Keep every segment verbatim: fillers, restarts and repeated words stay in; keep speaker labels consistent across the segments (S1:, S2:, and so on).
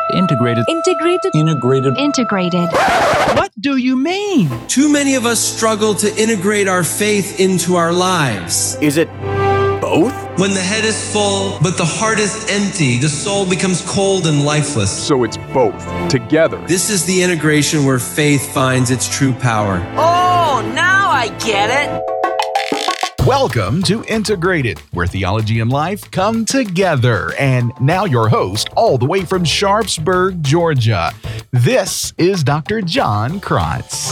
S1: Integrated.
S2: Integrated.
S1: Integrated.
S3: Integrated.
S4: What do you mean?
S5: Too many of us struggle to integrate our faith into our lives.
S4: Is it both?
S5: When the head is full, but the heart is empty, the soul becomes cold and lifeless.
S6: So it's both, together.
S5: This is the integration where faith finds its true power.
S2: Oh, now I get it.
S7: Welcome to Integrated, where theology and life come together. And now your host, all the way from Sharpsburg, Georgia. This is Doctor John Krotz.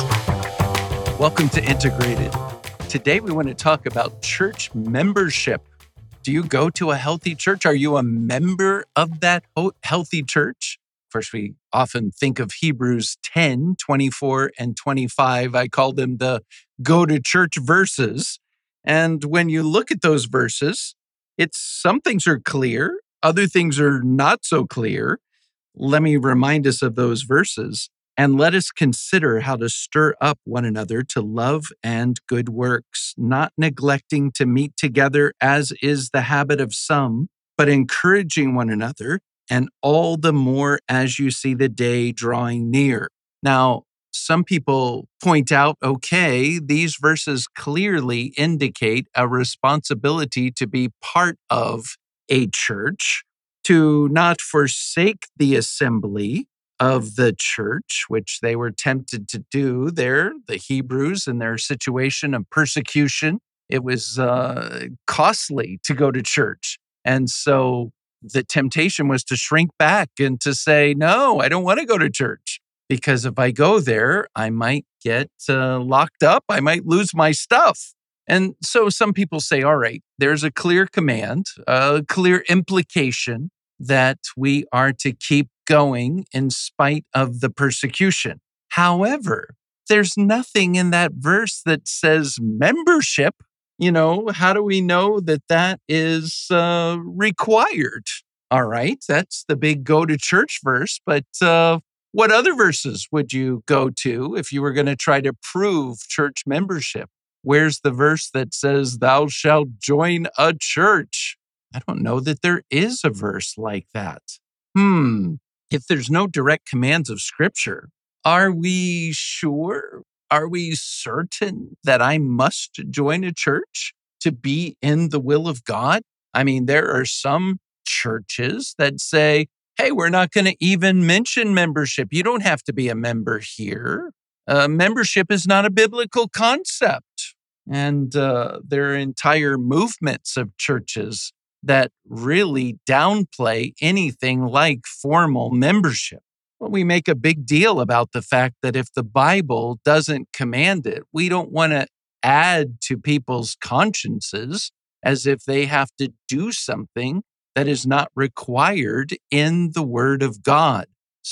S8: Welcome to Integrated. Today we want to talk about church membership. Do you go to a healthy church? Are you a member of that healthy church? Of course, we often think of Hebrews ten, twenty-four, and twenty-five. I call them the go to church verses. And when you look at those verses, it's some things are clear, other things are not so clear. Let me remind us of those verses, and let us consider how to stir up one another to love and good works, not neglecting to meet together as is the habit of some, but encouraging one another, and all the more as you see the day drawing near. Now, some people point out, okay, these verses clearly indicate a responsibility to be part of a church, to not forsake the assembly of the church, which they were tempted to do there, the Hebrews in their situation of persecution. It was uh, costly to go to church. And so the temptation was to shrink back and to say, no, I don't want to go to church. Because if I go there, I might get uh, locked up. I might lose my stuff. And so some people say, all right, there's a clear command, a clear implication that we are to keep going in spite of the persecution. However, there's nothing in that verse that says membership. You know, how do we know that that is uh, required? All right, that's the big go to church verse, but uh, what other verses would you go to if you were going to try to prove church membership? Where's the verse that says, thou shalt join a church? I don't know that there is a verse like that. Hmm. If there's no direct commands of Scripture, are we sure? Are we certain that I must join a church to be in the will of God? I mean, there are some churches that say, hey, we're not going to even mention membership. You don't have to be a member here. Uh, membership is not a biblical concept. And uh, there are entire movements of churches that really downplay anything like formal membership. Well, we make a big deal about the fact that if the Bible doesn't command it, we don't want to add to people's consciences as if they have to do something that is not required in the Word of God.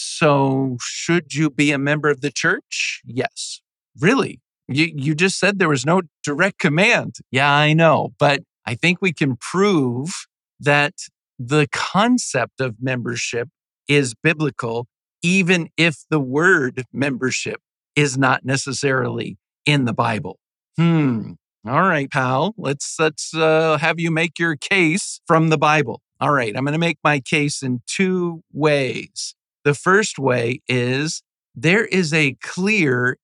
S8: So should you be a member of the church? Yes. Really? You, you just said there was no direct command. Yeah, I know. But I think we can prove that the concept of membership is biblical, even if the word membership is not necessarily in the Bible. Hmm. All right, pal. Let's let's uh, have you make your case from the Bible. All right, I'm going to make my case in two ways. The first way is there is a clear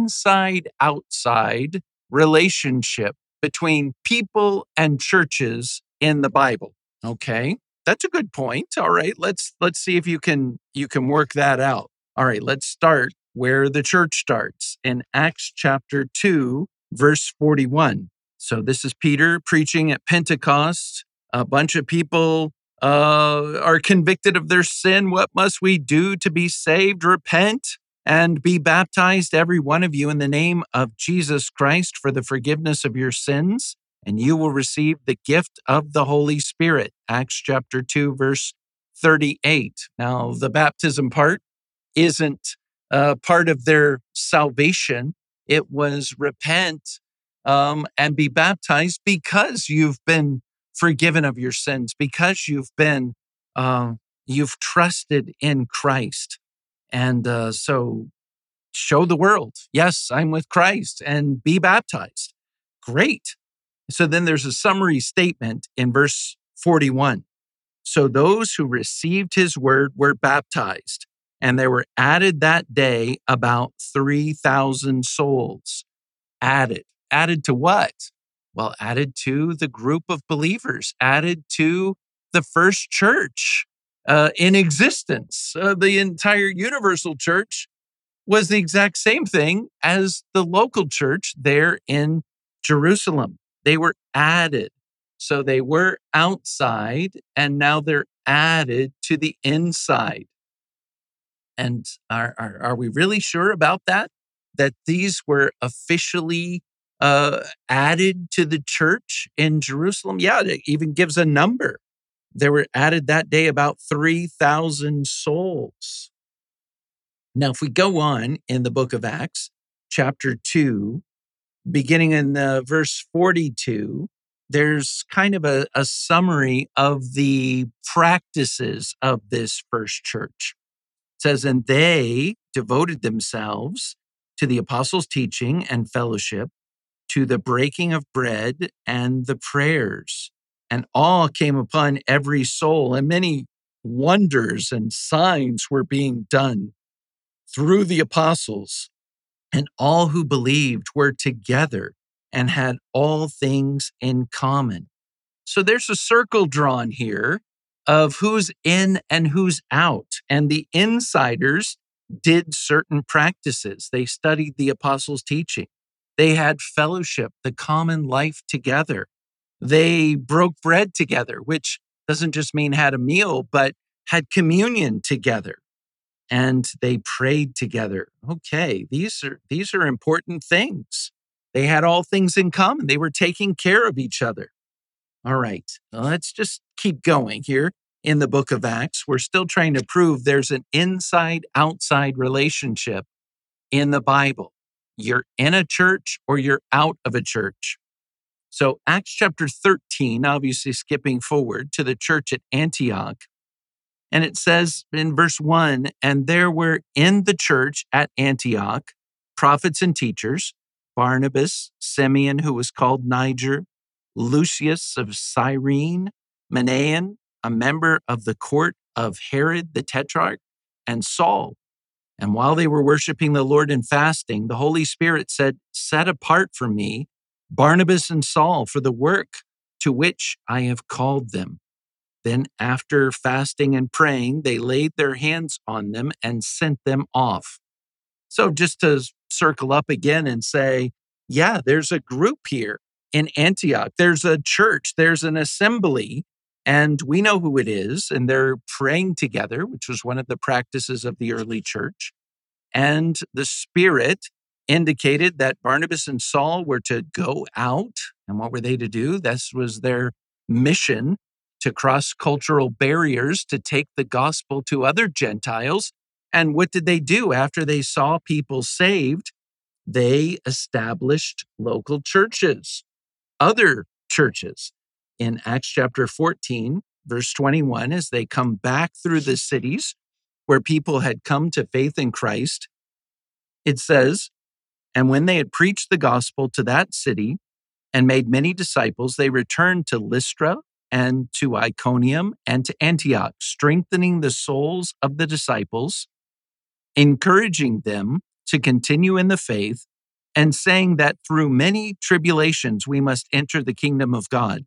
S8: inside-outside relationship between people and churches in the Bible. Okay, that's a good point. All right, let's let's see if you can you can work that out. All right, let's start where the church starts in Acts chapter two, verse forty-one. So this is Peter preaching at Pentecost. A bunch of people uh, are convicted of their sin. What must we do to be saved? Repent and be baptized, every one of you, in the name of Jesus Christ for the forgiveness of your sins, and you will receive the gift of the Holy Spirit. Acts chapter two, verse thirty-eight. Now, the baptism part isn't uh, part of their salvation. It was repent um, and be baptized because you've been forgiven of your sins, because you've been, uh, you've trusted in Christ. And uh, so show the world, yes, I'm with Christ, and be baptized. Great. So then there's a summary statement in verse forty-one. So those who received his word were baptized, and there were added that day about three thousand souls. Added. Added to what? Well, added to the group of believers, added to the first church uh, in existence. Uh, the entire universal church was the exact same thing as the local church there in Jerusalem. They were added. So they were outside, and now they're added to the inside. And are, are, are we really sure about that? That these were officially uh, added to the church in Jerusalem? Yeah, it even gives a number. There were added that day about three thousand souls. Now, if we go on in the book of Acts, chapter two, beginning in uh, verse forty-two, there's kind of a, a summary of the practices of this first church. It says, and they devoted themselves to the apostles' teaching and fellowship, to the breaking of bread and the prayers. And awe came upon every soul, and many wonders and signs were being done through the apostles. And all who believed were together and had all things in common. So there's a circle drawn here of who's in and who's out. And the insiders did certain practices. They studied the apostles' teaching. They had fellowship, the common life together. They broke bread together, which doesn't just mean had a meal, but had communion together. And they prayed together. Okay, these are these are important things. They had all things in common. They were taking care of each other. All right, let's just keep going here in the book of Acts. We're still trying to prove there's an inside-outside relationship in the Bible. You're in a church or you're out of a church. So Acts chapter thirteen, obviously skipping forward to the church at Antioch. And it says in verse one, and there were in the church at Antioch prophets and teachers, Barnabas, Simeon, who was called Niger, Lucius of Cyrene, Manaen, a member of the court of Herod the Tetrarch, and Saul. And while they were worshiping the Lord and fasting, the Holy Spirit said, set apart for me Barnabas and Saul for the work to which I have called them. Then after fasting and praying, they laid their hands on them and sent them off. So just to circle up again and say, yeah, there's a group here in Antioch. There's a church, there's an assembly, and we know who it is. And they're praying together, which was one of the practices of the early church. And the Spirit indicated that Barnabas and Saul were to go out. And what were they to do? This was their mission, to cross cultural barriers, to take the gospel to other Gentiles. And what did they do after they saw people saved? They established local churches, other churches. In Acts chapter fourteen, verse twenty-one, as they come back through the cities where people had come to faith in Christ, it says, and when they had preached the gospel to that city and made many disciples, they returned to Lystra and to Iconium and to Antioch, strengthening the souls of the disciples, encouraging them to continue in the faith, and saying that through many tribulations we must enter the kingdom of God.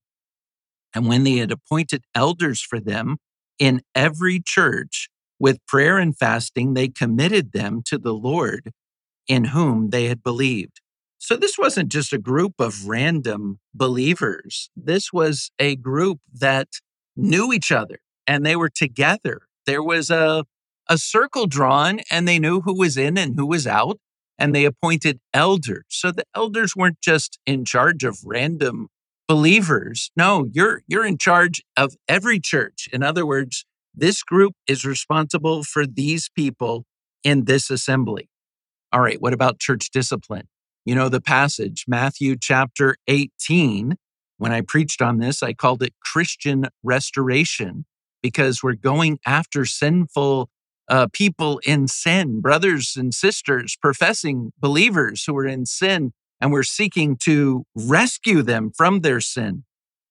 S8: And when they had appointed elders for them in every church, with prayer and fasting, they committed them to the Lord in whom they had believed. So this wasn't just a group of random believers. This was a group that knew each other and they were together. There was a, a circle drawn and they knew who was in and who was out, and they appointed elders. So the elders weren't just in charge of random believers. No, you're, you're in charge of every church. In other words, this group is responsible for these people in this assembly. All right, what about church discipline? You know the passage, Matthew chapter eighteen. When I preached on this, I called it Christian restoration, because we're going after sinful uh, people in sin, brothers and sisters, professing believers who are in sin, and we're seeking to rescue them from their sin.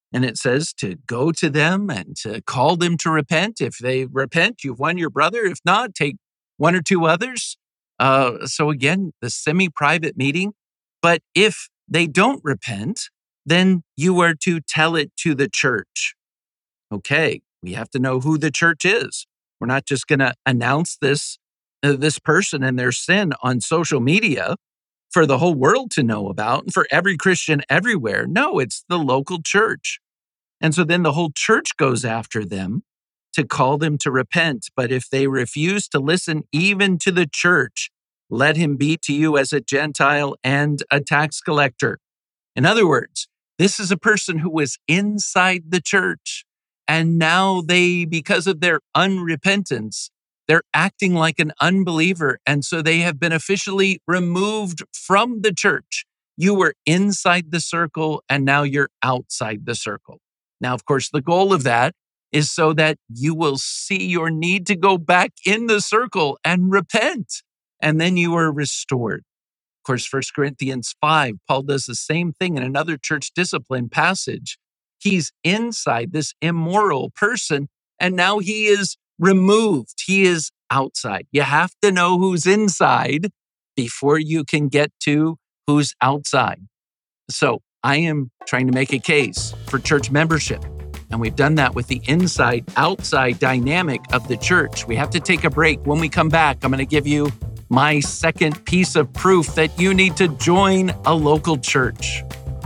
S8: And it says to go to them and to call them to repent. If they repent, you've won your brother. If not, take one or two others. Uh, so again, the semi-private meeting. But if they don't repent, then you are to tell it to the church. Okay, we have to know who the church is. We're not just going to announce this, uh, this person and their sin on social media for the whole world to know about and for every Christian everywhere. No, it's the local church. And so then the whole church goes after them to call them to repent. But if they refuse to listen even to the church, let him be to you as a Gentile and a tax collector. In other words, this is a person who was inside the church, and now they, because of their unrepentance, they're acting like an unbeliever, and so they have been officially removed from the church. You were inside the circle, and now you're outside the circle. Now, of course, the goal of that is so that you will see your need to go back in the circle and repent, and then you are restored. Of course, First Corinthians five, Paul does the same thing in another church discipline passage. He's inside this immoral person, and now he is removed. He is outside. You have to know who's inside before you can get to who's outside. So I am trying to make a case for church membership, and we've done that with the inside-outside dynamic of the church. We have to take a break. When we come back, I'm going to give you my second piece of proof that you need to join a local church.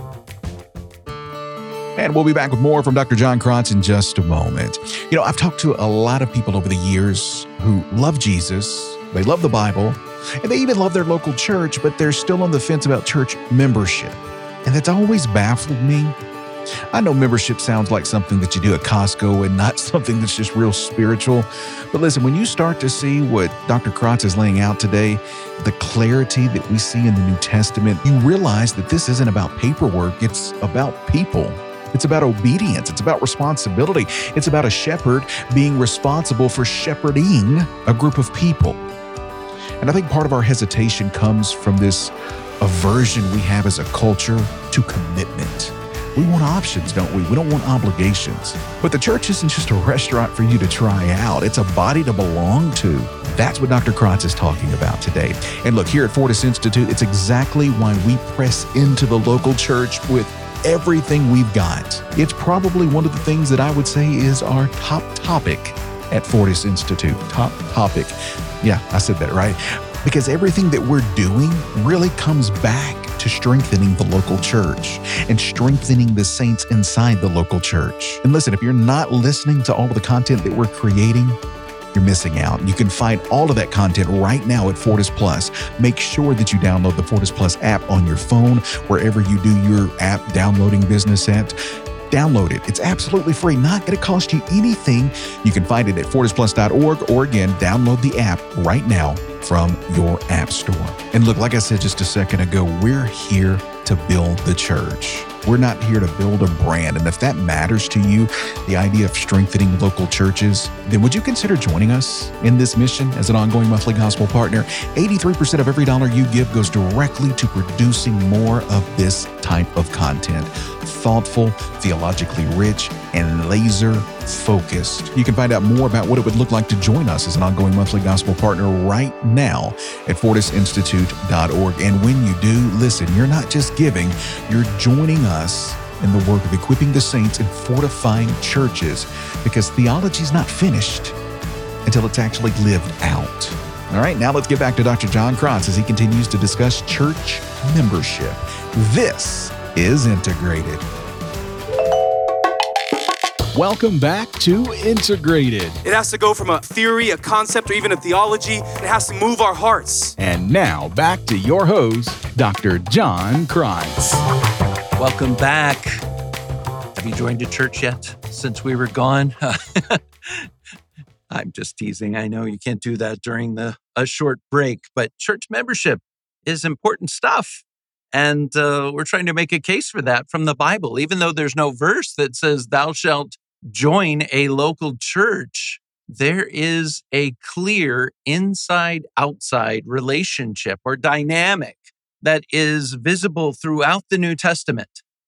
S7: And we'll be back with more from Doctor John Krantz in just a moment. You know, I've talked to a lot of people over the years who love Jesus, they love the Bible, and they even love their local church, but they're still on the fence about church membership. And that's always baffled me. I know membership sounds like something that you do at Costco and not something that's just real spiritual. But listen, when you start to see what Doctor Krantz is laying out today, the clarity that we see in the New Testament, you realize that this isn't about paperwork, it's about people. It's about obedience. It's about responsibility. It's about a shepherd being responsible for shepherding a group of people. And I think part of our hesitation comes from this aversion we have as a culture to commitment. We want options, don't we? We don't want obligations. But the church isn't just a restaurant for you to try out. It's a body to belong to. That's what Doctor Krantz is talking about today. And look, here at Fortis Institute, it's exactly why we press into the local church with everything we've got. It's probably one of the things that I would say is our top topic at Fortis Institute. Top topic. Yeah, I said that right. Because everything that we're doing really comes back to strengthening the local church and strengthening the saints inside the local church. And listen, if you're not listening to all of the content that we're creating, you're missing out. You can find all of that content right now at Fortis Plus. Make sure that you download the Fortis Plus app on your phone, wherever you do your app downloading business at. Download it. It's absolutely free, not going to cost you anything. You can find it at fortis plus dot org, or again, download the app right now from your app store. And look, like I said just a second ago, we're here to build the church. We're not here to build a brand. And if that matters to you, the idea of strengthening local churches, then would you consider joining us in this mission as an ongoing monthly gospel partner? eighty-three percent of every dollar you give goes directly to producing more of this type of content. Thoughtful, theologically rich, and laser focused. You can find out more about what it would look like to join us as an ongoing monthly gospel partner right now at fortis institute dot org. And when you do, listen, you're not just giving, you're joining us in the work of equipping the saints and fortifying churches, because theology is not finished until it's actually lived out. All right, now let's get back to Doctor John Krantz as he continues to discuss church membership. This is Integrated.
S4: Welcome back to Integrated.
S1: It has to go from a theory, a concept, or even a theology. It has to move our hearts.
S4: And now back to your host, Doctor John Krantz.
S8: Welcome back. Have you joined a church yet since we were gone? I'm just teasing. I know you can't do that during the a short break, but church membership is important stuff. And uh, we're trying to make a case for that from the Bible. Even though there's no verse that says thou shalt join a local church, there is a clear inside-outside relationship or dynamic that is visible throughout the New Testament.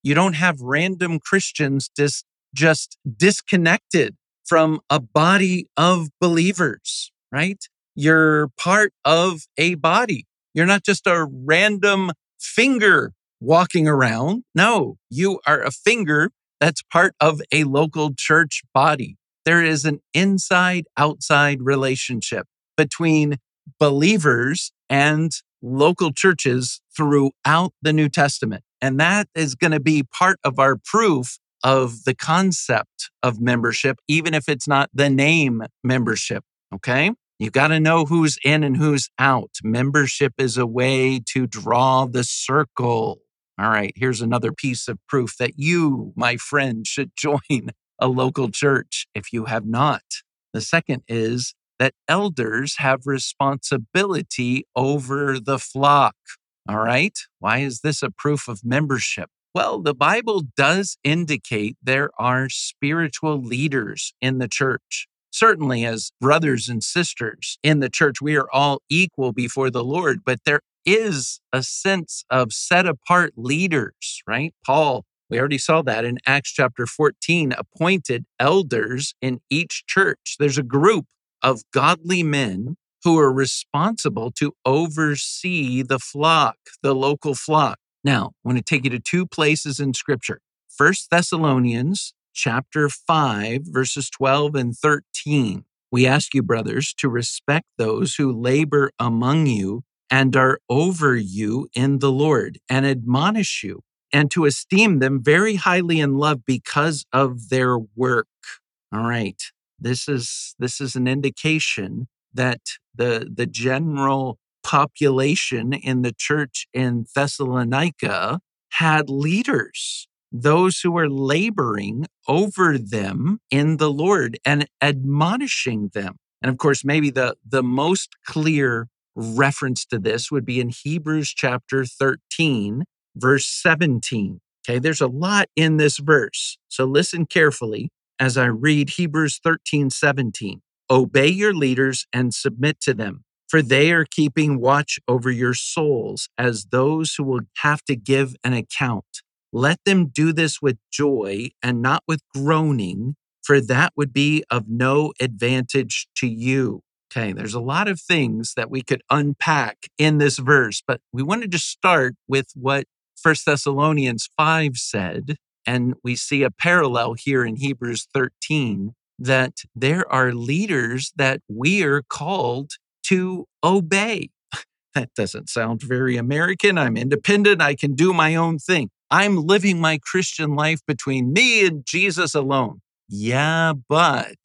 S8: You don't have random Christians just, just disconnected from a body of believers, right? You're part of a body. You're not just a random finger walking around. No, you are a finger that's part of a local church body. There is an inside-outside relationship between believers and local churches throughout the New Testament. And that is going to be part of our proof of the concept of membership, even if it's not the name membership, okay? You got to know who's in and who's out. Membership is a way to draw the circle. All right, here's another piece of proof that you, my friend, should join a local church if you have not. The second is that elders have responsibility over the flock. All right, why is this a proof of membership? Well, the Bible does indicate there are spiritual leaders in the church. Certainly, as brothers and sisters in the church, we are all equal before the Lord, but there is a sense of set apart leaders, right? Paul, we already saw that in Acts chapter fourteen, appointed elders in each church. There's a group of godly men who are responsible to oversee the flock, the local flock. Now, I want to take you to two places in Scripture. First Thessalonians chapter five, verses twelve and thirteen. We ask you, brothers, to respect those who labor among you and are over you in the Lord and admonish you, and to esteem them very highly in love because of their work. All right. This is this is an indication that the, the general population in the church in Thessalonica had leaders, those who were laboring over them in the Lord and admonishing them. And of course, maybe the, the most clear reference to this would be in Hebrews chapter thirteen, verse seventeen. Okay, there's a lot in this verse. So listen carefully as I read Hebrews thirteen, seventeen. Obey your leaders and submit to them, for they are keeping watch over your souls as those who will have to give an account. Let them do this with joy and not with groaning, for that would be of no advantage to you. Okay, there's a lot of things that we could unpack in this verse, but we wanted to start with what First Thessalonians five said, and we see a parallel here in Hebrews thirteen, that there are leaders that we are called to obey. That doesn't sound very American. I'm independent. I can do my own thing. I'm living my Christian life between me and Jesus alone. Yeah, but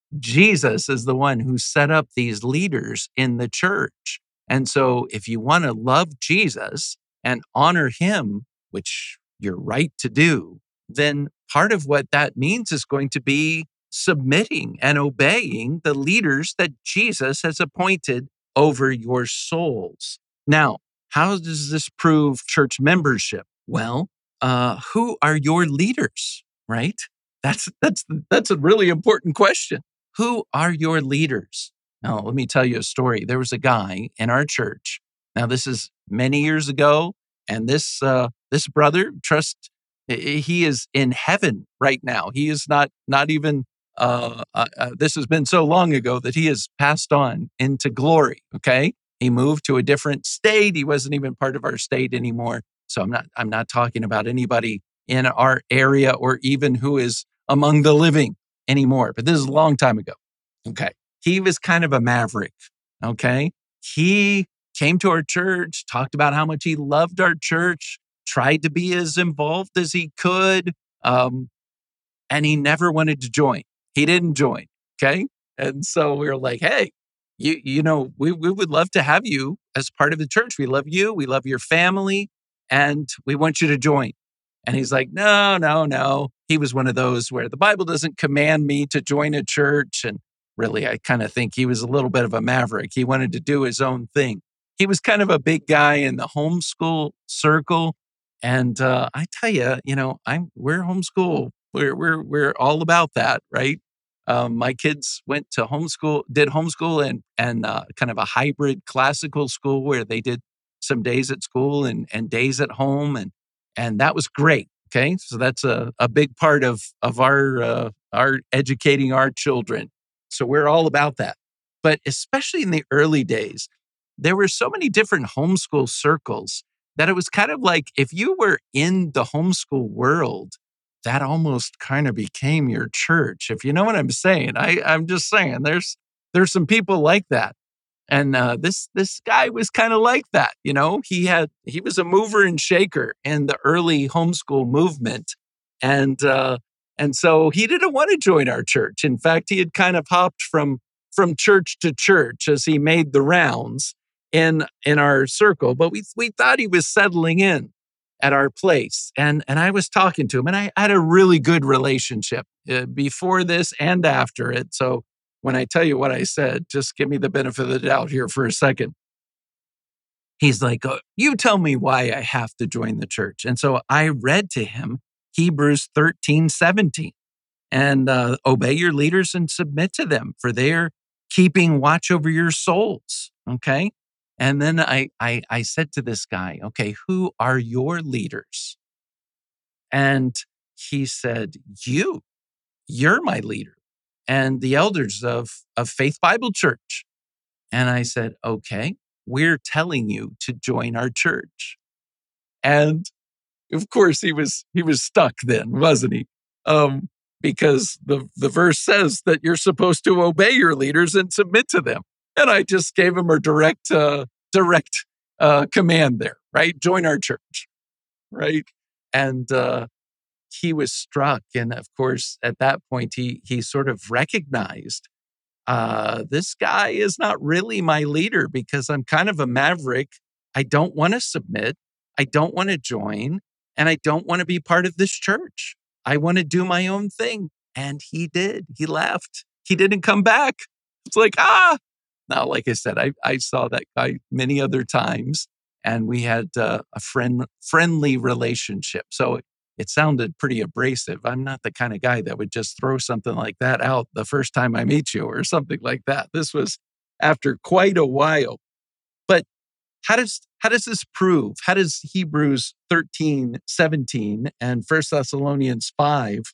S8: Jesus is the one who set up these leaders in the church. And so if you want to love Jesus and honor him, which you're right to do, then part of what that means is going to be submitting and obeying the leaders that Jesus has appointed over your souls. Now, how does this prove church membership? Well, uh, who are your leaders, right? That's, that's, that's a really important question. Who are your leaders? Now, let me tell you a story. There was a guy in our church. Now, this is many years ago, and this uh, this brother, trust, he is in heaven right now. He is not not even. Uh, uh, uh, this has been so long ago that he has passed on into glory. Okay, he moved to a different state. He wasn't even part of our state anymore. So I'm not. I'm not talking about anybody in our area or even who is among the living anymore. But this is a long time ago. Okay. He was kind of a maverick. Okay. He came to our church, talked about how much he loved our church, tried to be as involved as he could. Um, and he never wanted to join. He didn't join. Okay. And so we were like, hey, you, you know, we, we would love to have you as part of the church. We love you. We love your family. And we want you to join. And he's like, no, no, no. He was one of those where the Bible doesn't command me to join a church. And really, I kind of think he was a little bit of a maverick. He wanted to do his own thing. He was kind of a big guy in the homeschool circle. And uh, I tell you, you know, I'm we're homeschool. We're we're we're all about that, right? Um, my kids went to homeschool, did homeschool and and uh, kind of a hybrid classical school where they did some days at school and and days at home, and and that was great. Okay, so that's a, a big part of, of our, uh, our educating our children. So we're all about that. But especially in the early days, there were so many different homeschool circles that it was kind of like if you were in the homeschool world, that almost kind of became your church. If you know what I'm saying, I, I'm just saying there's there's some people like that. And uh, this this guy was kind of like that, you know. He had he was a mover and shaker in the early homeschool movement, and uh, and so he didn't want to join our church. In fact, he had kind of hopped from from church to church as he made the rounds in in our circle. But we we thought he was settling in at our place, and and I was talking to him, and I had a really good relationship uh, before this and after it. So when I tell you what I said, just give me the benefit of the doubt here for a second. He's like, oh, you tell me why I have to join the church. And so I read to him Hebrews thirteen seventeen, and uh, obey your leaders and submit to them, for they're keeping watch over your souls. Okay. And then I, I, I said to this guy, okay, who are your leaders? And he said, you, you're my leader and the elders of, of Faith Bible Church. And I said, okay, we're telling you to join our church. And of course he was, he was stuck then, wasn't he? Um, because the, the verse says that you're supposed to obey your leaders and submit to them. And I just gave him a direct, uh, direct uh, command there, right? Join our church, right? And uh, he was struck. And of course, at that point, he he sort of recognized uh, this guy is not really my leader because I'm kind of a maverick. I don't want to submit. I don't want to join. And I don't want to be part of this church. I want to do my own thing. And he did. He left. He didn't come back. It's like, ah. Now, like I said, I, I saw that guy many other times, and we had uh, a friend friendly relationship. So it, it sounded pretty abrasive. I'm not the kind of guy that would just throw something like that out the first time I meet you or something like that. This was after quite a while. But how does how does this prove? How does Hebrews thirteen seventeen and First Thessalonians five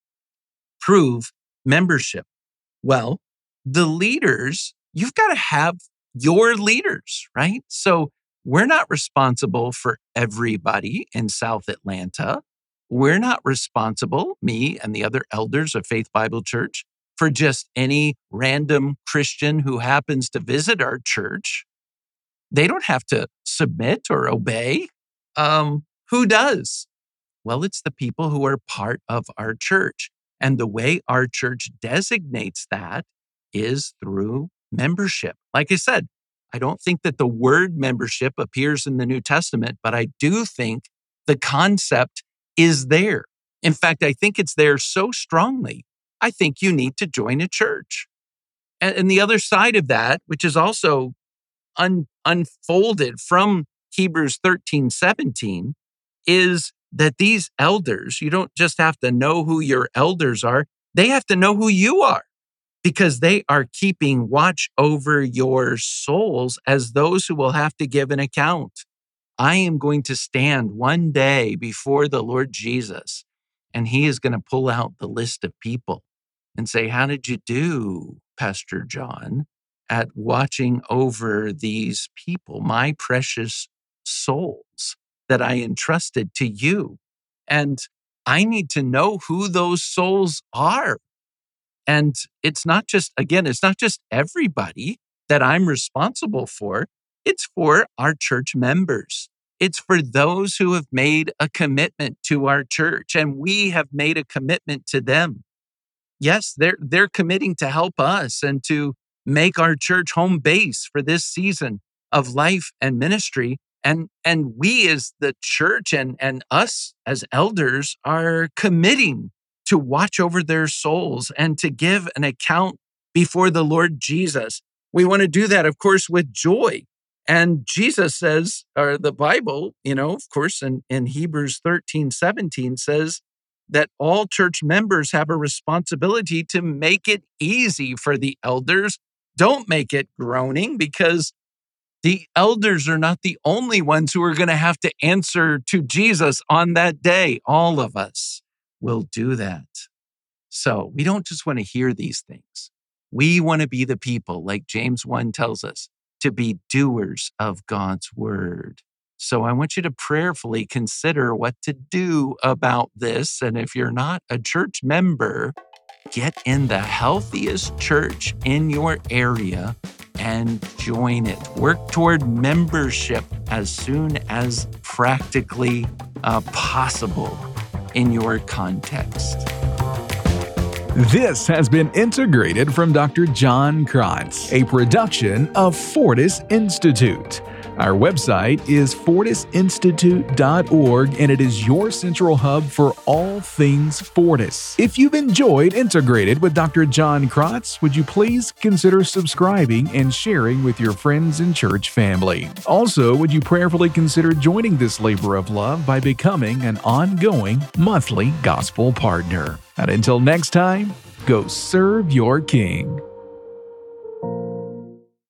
S8: prove membership? Well, the leaders, you've got to have your leaders, right? So we're not responsible for everybody in South Atlanta. We're not responsible, me and the other elders of Faith Bible Church, for just any random Christian who happens to visit our church. They don't have to submit or obey. Um, who does? Well, it's the people who are part of our church. And the way our church designates that is through membership. Like I said, I don't think that the word membership appears in the New Testament, but I do think the concept is there. In fact, I think it's there so strongly. I think you need to join a church. And, and the other side of that, which is also un, unfolded from Hebrews thirteen seventeen, is that these elders, you don't just have to know who your elders are, they have to know who you are, because they are keeping watch over your souls as those who will have to give an account. I am going to stand one day before the Lord Jesus, and he is going to pull out the list of people and say, how did you do, Pastor John, at watching over these people, my precious souls that I entrusted to you? And I need to know who those souls are. And it's not just, again, it's not just everybody that I'm responsible for. It's for our church members. It's for those who have made a commitment to our church, and we have made a commitment to them. Yes, they're, they're committing to help us and to make our church home base for this season of life and ministry. And, and we as the church and, and us as elders are committing to watch over their souls and to give an account before the Lord Jesus. We want to do that, of course, with joy. And Jesus says, or the Bible, you know, of course, in, in Hebrews thirteen seventeen says that all church members have a responsibility to make it easy for the elders. Don't make it groaning, because The elders are not the only ones who are going to have to answer to Jesus on that day. All of us will do that. So we don't just want to hear these things. We want to be the people, like James one tells us, to be doers of God's word. So I want you to prayerfully consider what to do about this. And if you're not a church member, get in the healthiest church in your area and join it. Work toward membership as soon as practically uh, possible in your context.
S4: This has been Integrated from Doctor John Krantz, a production of Fortis Institute. Our website is fortis institute dot org, and it is your central hub for all things Fortis. If you've enjoyed Integrated with Doctor John Krantz, would you please consider subscribing and sharing with your friends and church family? Also, would you prayerfully consider joining this labor of love by becoming an ongoing monthly gospel partner? And until next time, go serve your King.